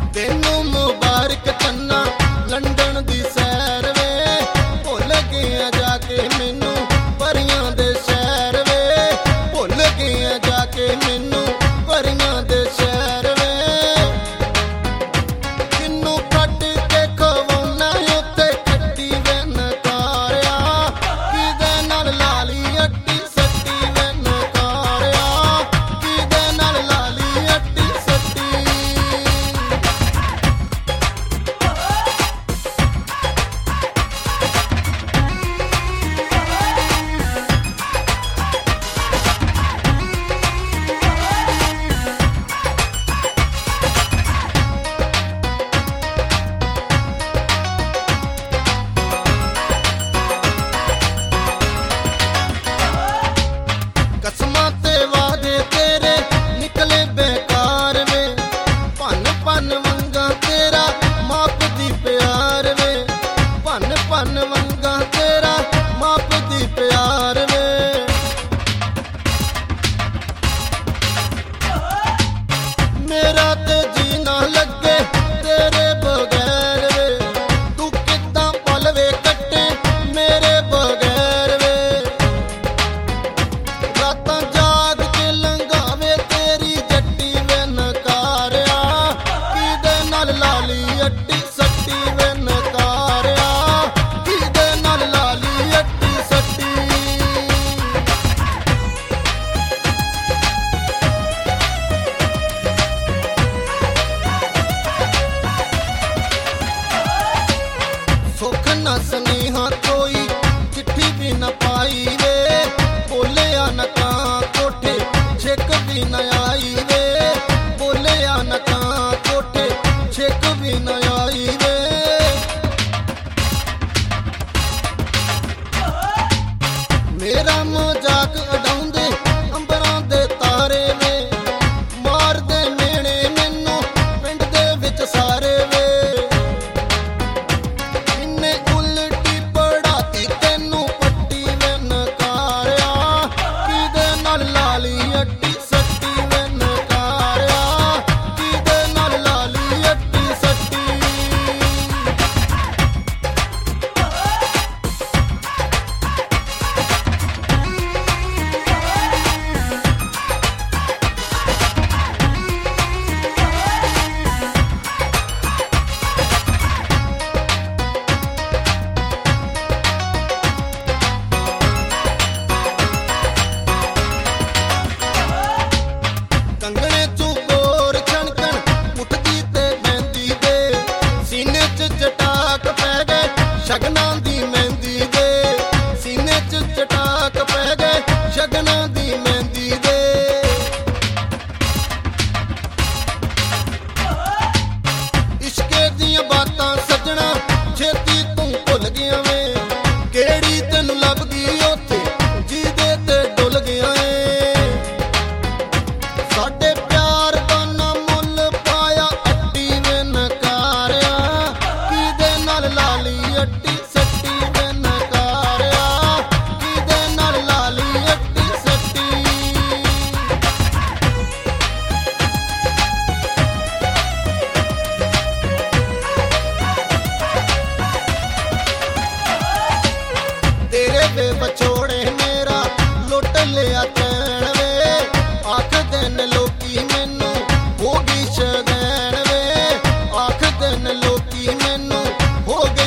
तेनू मुबारक चन्ना लंडन दी सैर वे, भुल गया जाके मैनू परियां दे शहर वे, भुल गया जाके मैनू परियां दे शहर वे। किन्नू कट के खवाउना उत्ते कट्टी वे नकारिया, किदे नाल लाली अट्टी सट्टी वे नकारिया, किदे नाल लाली अट्टी सट्टी। कसमां ते वादे तेरे निकले बेकार वे, भन भन वंगा तेरा मापदी प्यार वे, भन भन वंगा तेरा मापदी प्यार वे। मेरा ते जी ना लगे तेरे बगैर वे, तू किद्दां पलवे कट्टे मेरे बगैर वे। रातां जाग के लंघावे तेरी जट्टी वे नकारिया, किदे नाल लाली अट्टी सट्टी वे नकारिया, किदे नाल लाली अट्टी सट्टी। सुख न स्नेहा कोई चिट्ठी भी न पाई वे, बोलिया न कां कोठे छेक भी न आई वे, बोलिया न कां कोठे छेक भी न आई वे। मेरा मजाक उडाउंदे अंबरां दे तारे वे, मारदे मेणे मैनू पिंड दे विच सारे वे। इन्ने उल्टी पड़ाती तेनू पट्टी वे नकारिया, किदे नाल लाली अट्टी सट्टी वे नकारिया, किदे नाल लाली अट्टी सट्टी। कंगने चू गोर छणकण उठदी ते बैंदी दे, सीने च चटाक पै गए शगनां दी मेहंदी दे, सीने च चटाक पै गए शगनां दी मेहंदी दे। इश्के दियां बातां सजना छेती तू भुल गया वे, केड़ी तैनू लभ गई ओथे जीदे ते डुल गया ए। साडे प्यार दा ना मुल पाया अट्टी वे नकारिया, किदे नाल लाली अट्टी सट्टी वे नकारिया, किदे नाल लाली अट्टी सट्टी। तेरे वे बछोड़े मेरा लुट लिया चैन वे, आख दिन लोकी मैनू हो गई शगैन वे, आख दिन लोकी मैनू हो गई